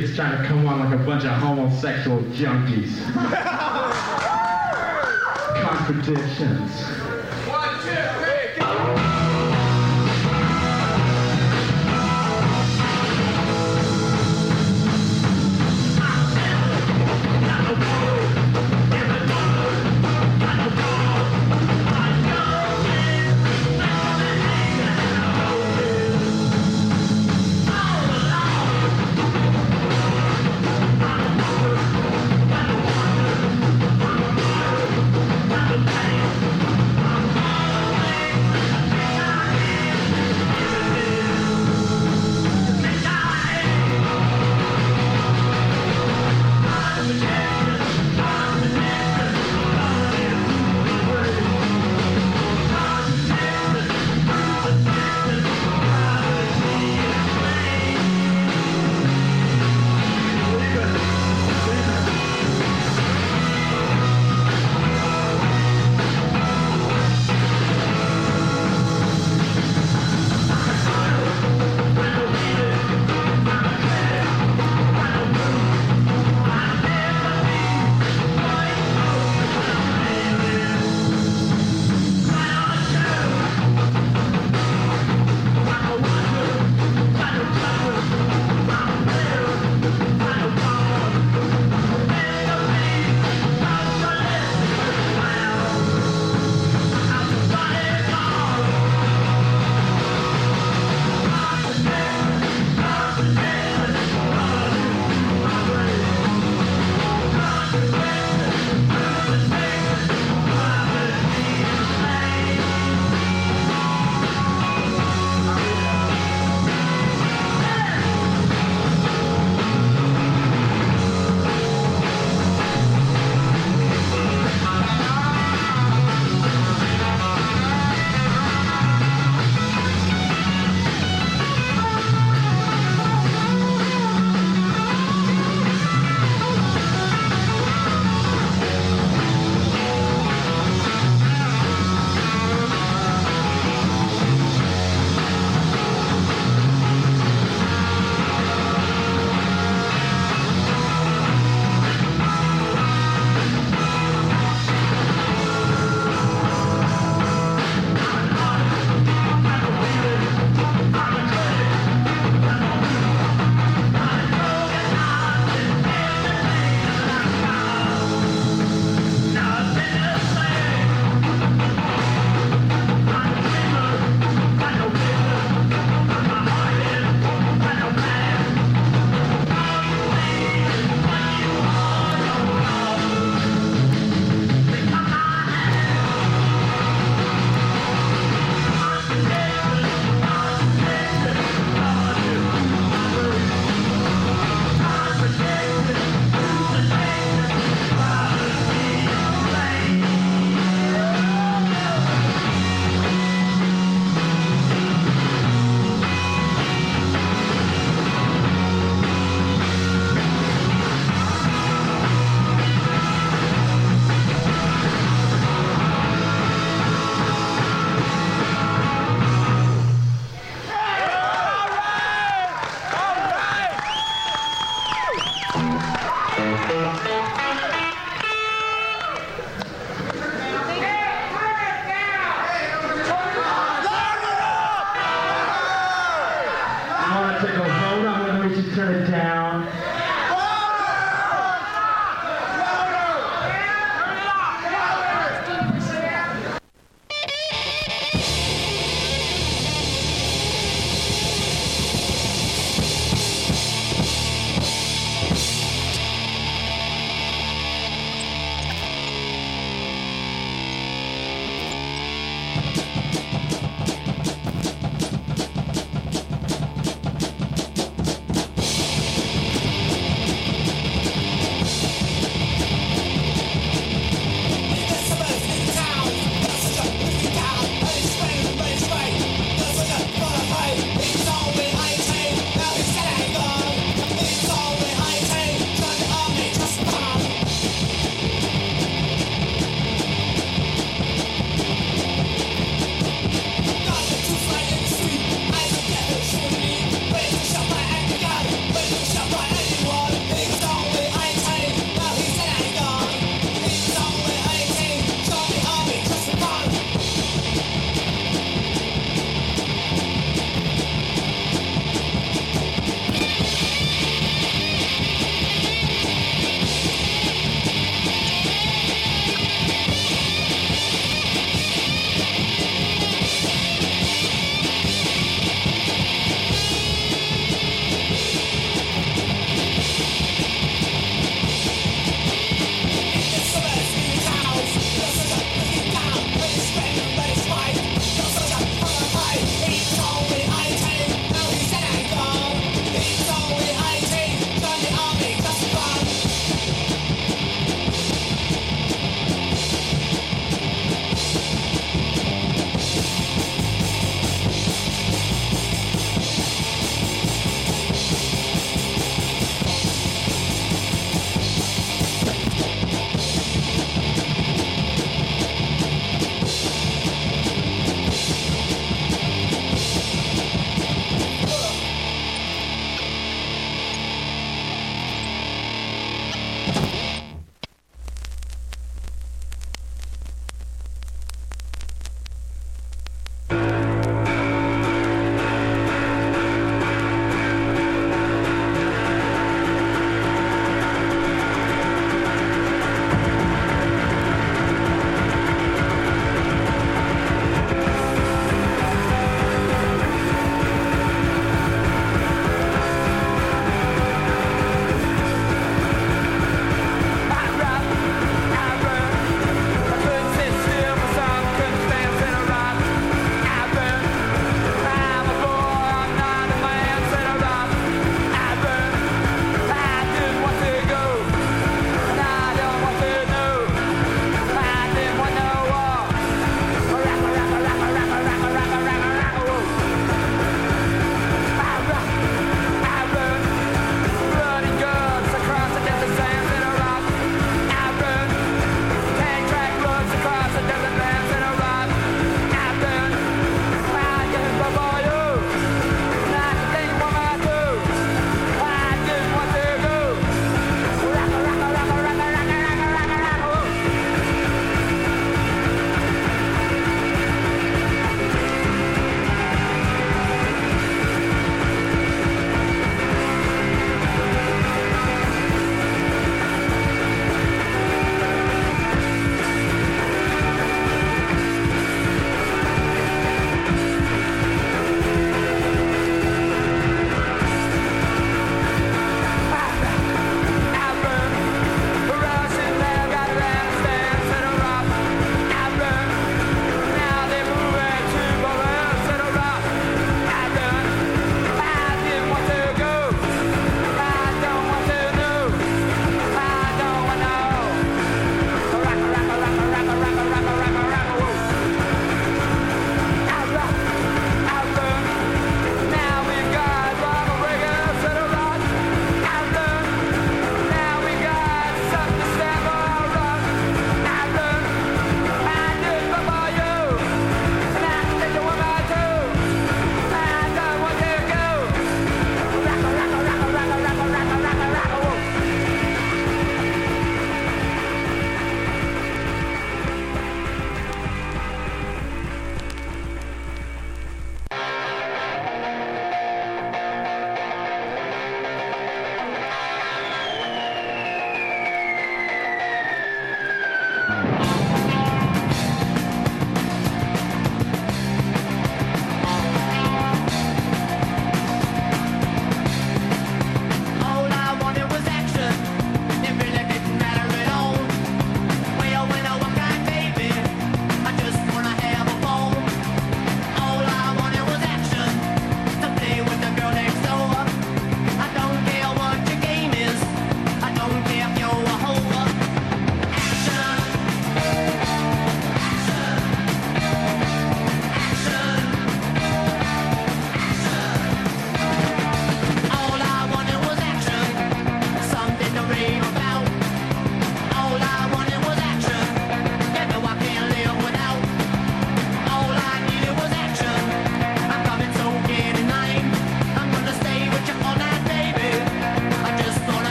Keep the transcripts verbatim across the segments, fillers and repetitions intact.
kids trying to come on like a bunch of homosexual junkies. Contradictions. One, two, three, go!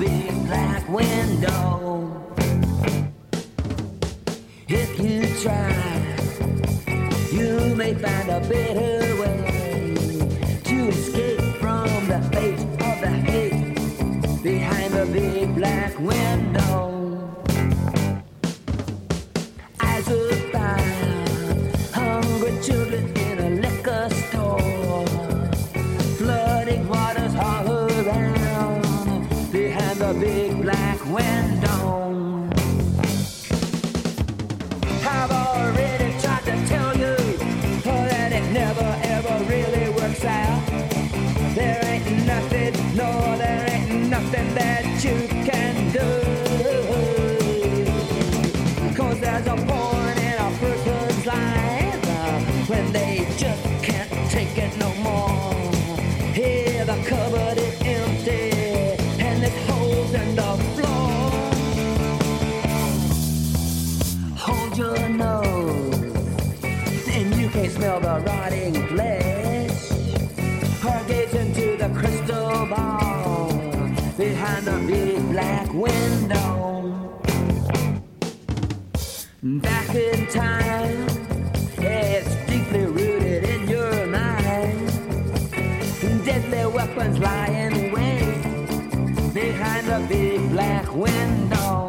big black window. If you try, you may find a better way to escape from the fate of the hate behind the big black window. Eyes of fire, hungry children in a liquor store, flooding waters all around behind the big black window. I've already tried to tell you that it never ever really works out. There ain't nothing, no, there ain't nothing that you can do. Cause there's a point in a person's life uh, when they just can't take it no more. Here the cupboard is empty and there's holes in the floor. Hold your nose and you can't smell the rotting flesh, or gaze into the crystal ball behind the big black window. Back in time, it's deeply rooted in your mind. Deadly weapons lie in wait behind the big black window.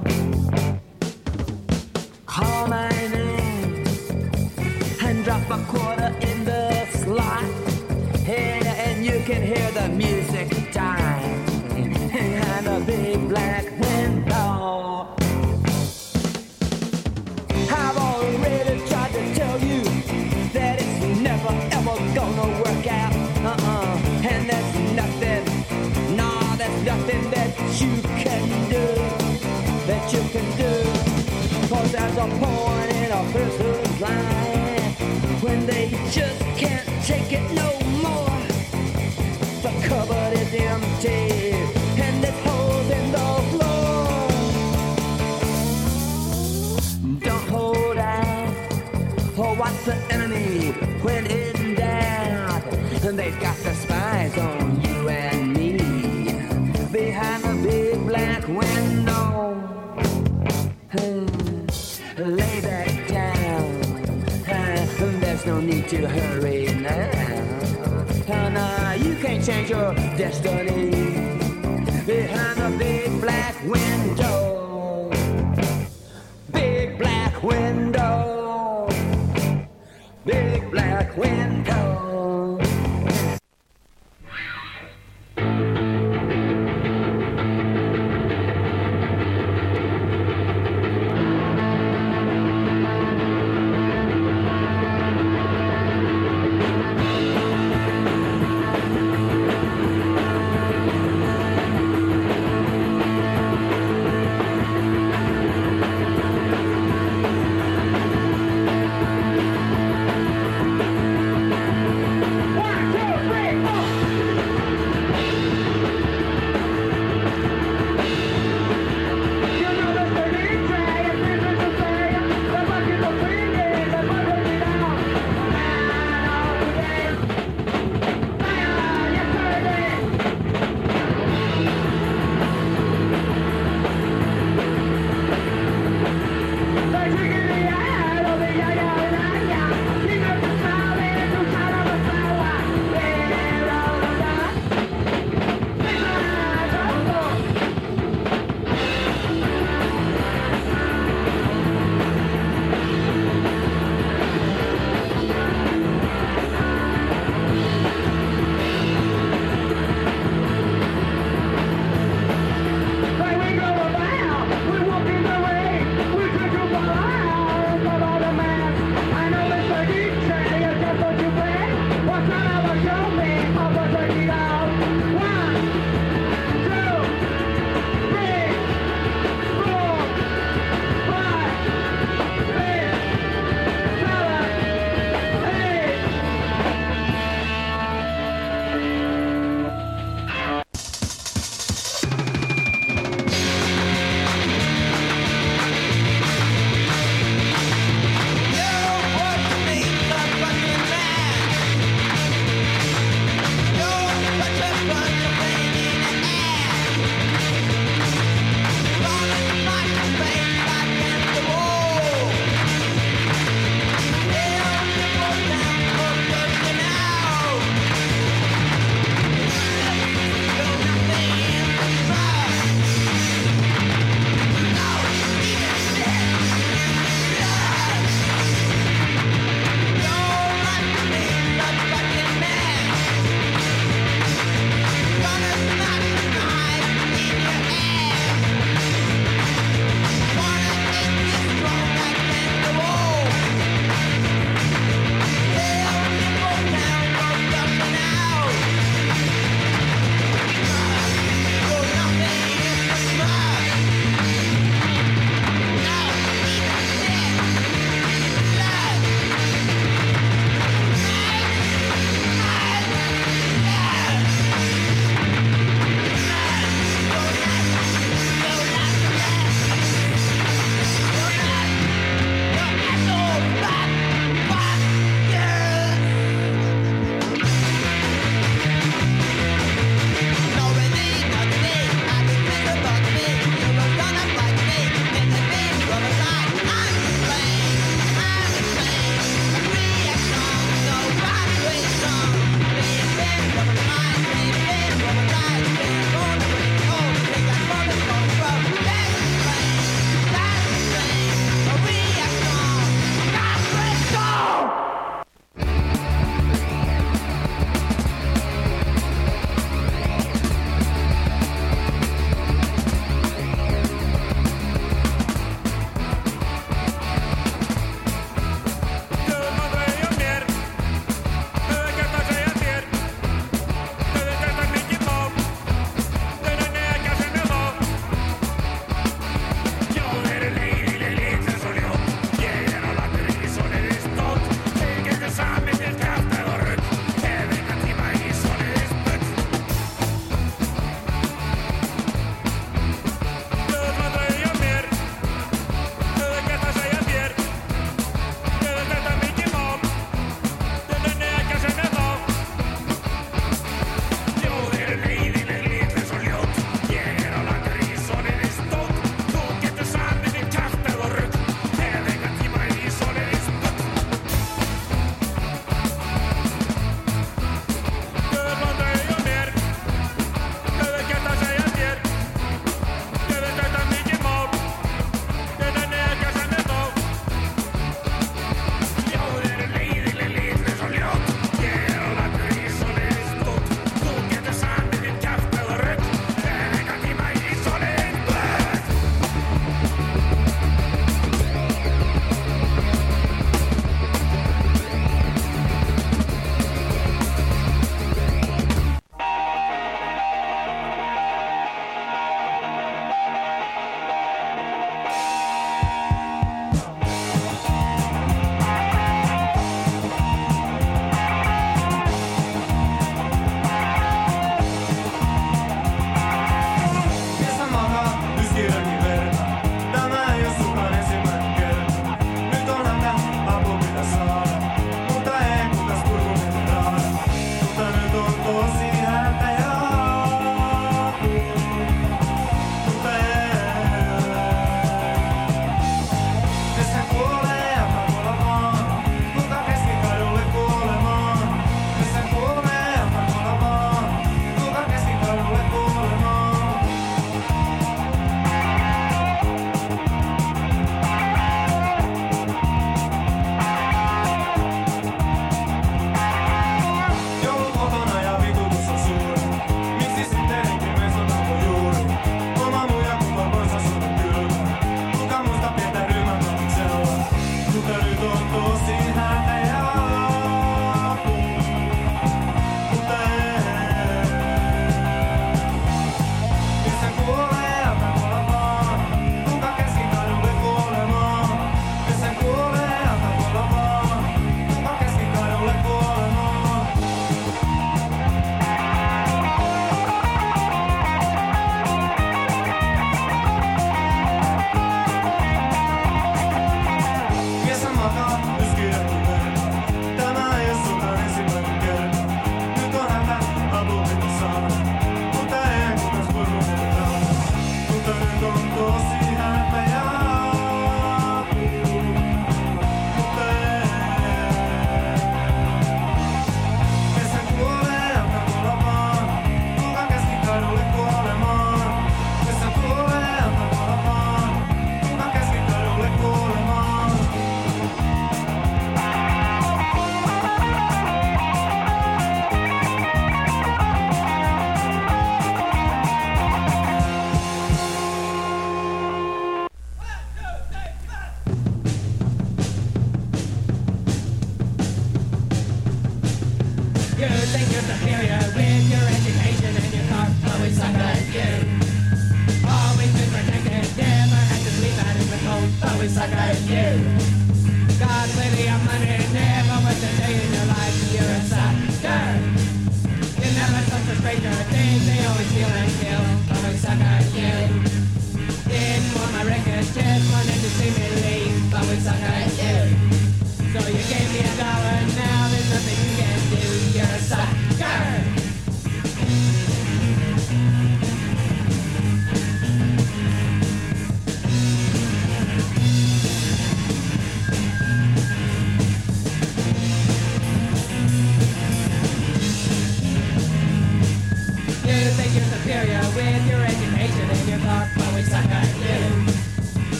Call my name and drop a quarter in the slot, and, and you can hear the music die behind the big black window. I've already tried to tell you that it's never ever gonna work out. Uh-uh. And there's nothing, no, there's nothing that you can do, that you can do. Cause there's a point in a person's life when they just can't take it no more. The cupboard is empty and there's holes in the floor. Don't hold out or watch the enemy when in doubt. And they've got the spies on you and me behind the big black window. Lay back down, there's no need to hurry now. Oh, no, you can't change your destiny behind the big black window. Big black window, big black window.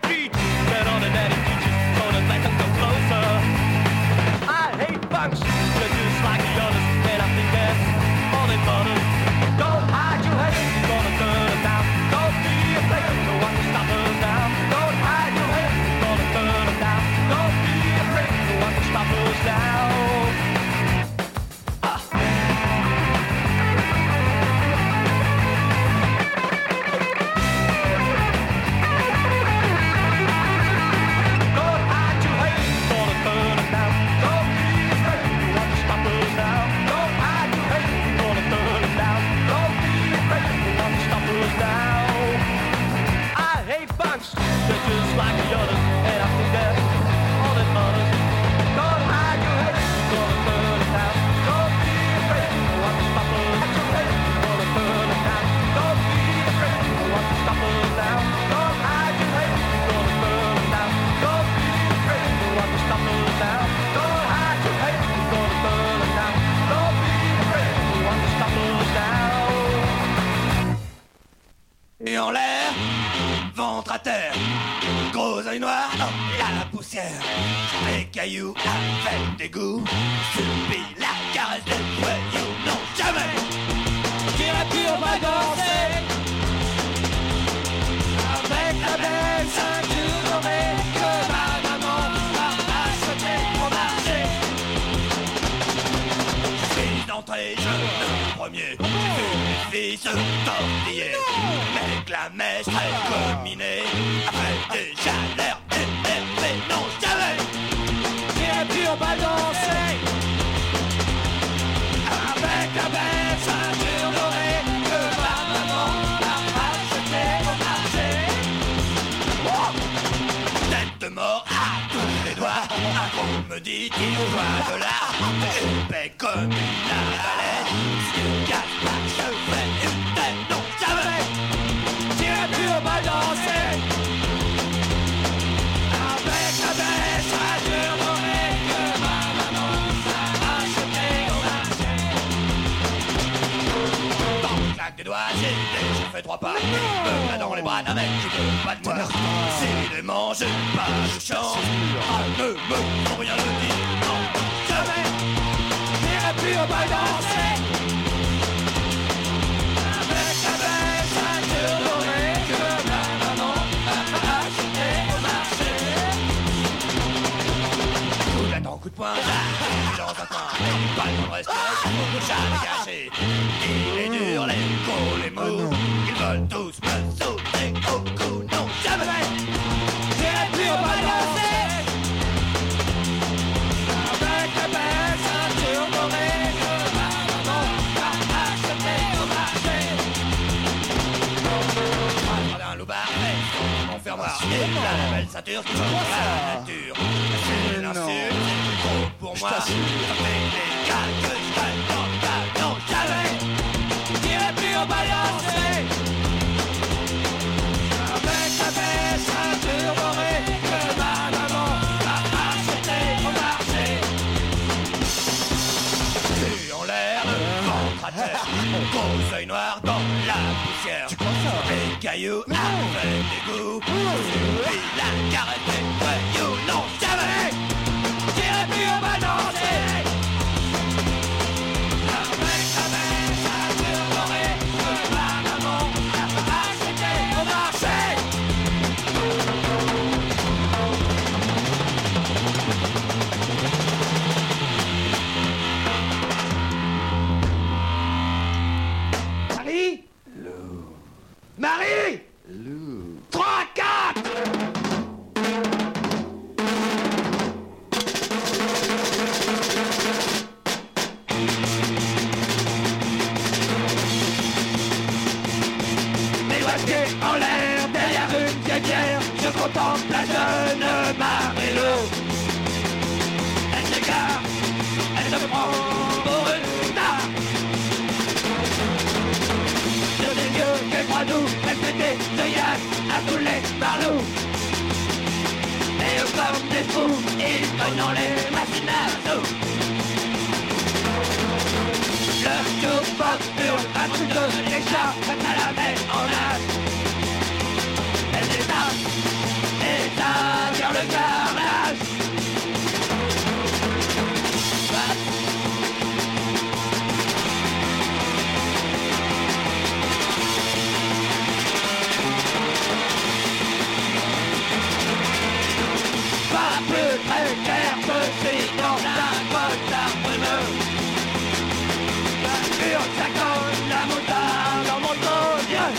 street. But all the daddy teachers told us like to come closer. I hate punks, they're just like the others, and I think that's all they taught us. Don't hide your hate, you're gonna turn us down. Don't be afraid, no one can stop us now. Don't hide your hate, you're gonna turn us down. Don't be afraid, no one can stop us now. Just like the others, and I think that's all that matters. Don't hide your head, you're gonna turn us down. Don't be afraid, no one can stop us. You're gonna turn us down. Don't be afraid, no one can stop us now. Don't hide your head, you're gonna turn us down. Don't be afraid, no one can stop us now. Don't hide your head, you're gonna turn us down. Don't be afraid, no one can stop us now. Et en l'air, ventre à terre, gros œil noir dans la poussière, les cailloux avec dégoût, subis la caresse des voyous, non jamais. J'irai plus au bal danser avec la belle ceinture dorée que ma maman m'a achetée au marché. Je suis d'entrée, je le premier, une fille se tortiller. Avec la mèche très combinée, après déjà l'air énervé, non jamais. J'irai plus au bal danser avec la belle ceinture dorée que ma maman m'a achetée au marché. Oh, tête de mort à tous les doigts, un gros me dit qu'il doit de là, épais comme une arbalète, si tu casses pas, je fais une tête, non jamais. Plus au bal danser avec la belle ceinture dorée que ma maman m'a achetée au marché. Dans le claque des doigts, j'ai déjà fait trois pas, me dans les bras d'un mec qui veut pas de moi. Si les manches, pas de chance, ah, ne me faut rien le dire, non, jamais. J'irai plus au bal danser avec la belle ceinture dorée que ma maman m'a achetée au marché. Coup d'attend, coup de poing, j'arrive dans un coin, pas le temps de rester, faut jamais gâcher. Il est dur, les gros, les mous, ils veulent tous me sauter au cou, non, jamais. J'irai plus au bal danser avec la belle ceinture dorée que ma maman m'a achetée au marché. Un loupard, mon fermoir, et la belle ceinture qui change la nature. C'est l'insulte, c'est trop pour moi. Ça fait des gars que je gagne dans le tas, non, jamais. J'irai plus au bal danser avec la belle ceinture dorée que ma maman m'a achetée au marché. Tu en l'air, le ventre à terre, gros œil noir dans la poussière. Les cailloux avec dégoût, suffit la caresse des voyous, non, jamais. J'irai plus au bal danser avec la belle ceinture dorée que ma maman m'a achetée au marché. Marie Lou Marie Lou trois, quatre. Les doigts en l'air, derrière une vieille bière, je contemple la jeune Marie-Lou. Elle s'égare, elle se prend pour une star. De ses yeux, qu'elle croit doux, elle fait des œillades à tous les barlots. Et eux comme des fous, ils cognent dans les machines à sous. Le jukebox hurle un truc de l'écharpe quand elle la met en âge. Elle détache et très clair que c'est dans un costard brumeux. Sur sa colle, la moutarde dans mon yeux.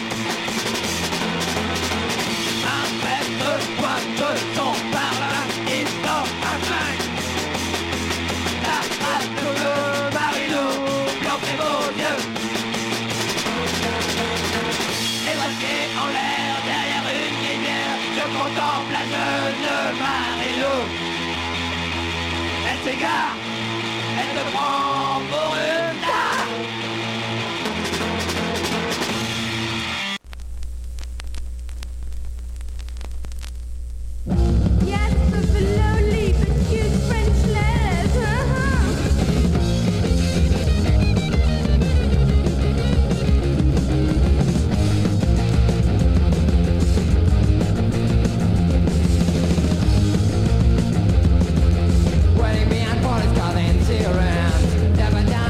Un prêtre pointe son parlin, il sort un flingue. La trace de bleu, Marilou, blanc et beaux yeux. Les braquets en l'air derrière une rivière, je contemple la jeune Marilou. Elle s'égare, elle me prend pour une dame. Yes, but slowly, but cute French letters, uh-huh. Waiting behind police cars and see around. Never down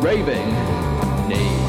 raving, nay,